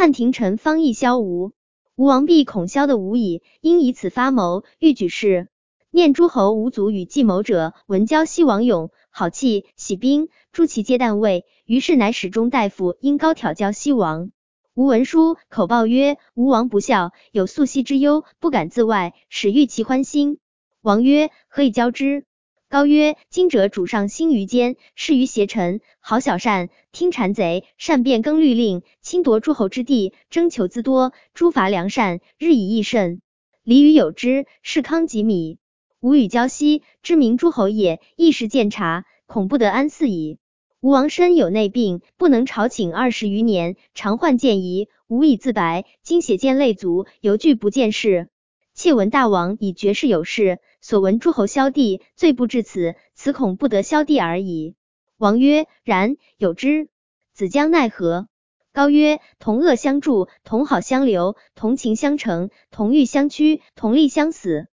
汉廷臣方议萧吴，吴王必恐萧的无矣，因以此发谋，欲举事。念诸侯无足与计谋者，闻交西王勇，好气，喜兵，诸其皆旦位。于是乃使中大夫因高挑教西王。吴文书，口报曰：吴王不孝，有素息之忧，不敢自外，使欲其欢心。王曰：何以教之？高曰：今者主上兴于奸，事于邪臣，好小善，听谗贼，善变更律令，侵夺诸侯之地，征求资多，诛伐良善，日以益甚。礼与有之，是康及米。吴与交西，知名诸侯也，一时见察，恐不得安肆矣。吴王身有内病，不能朝请20余年，常患见疑，无以自白，今血见累足，犹惧不见事。窃闻大王以绝世有事，所闻诸侯萧地，罪不至此，此恐不得萧地而已。王曰：然，有之。子将奈何？高曰：同恶相助，同好相留，同情相成，同欲相趋，同利相死。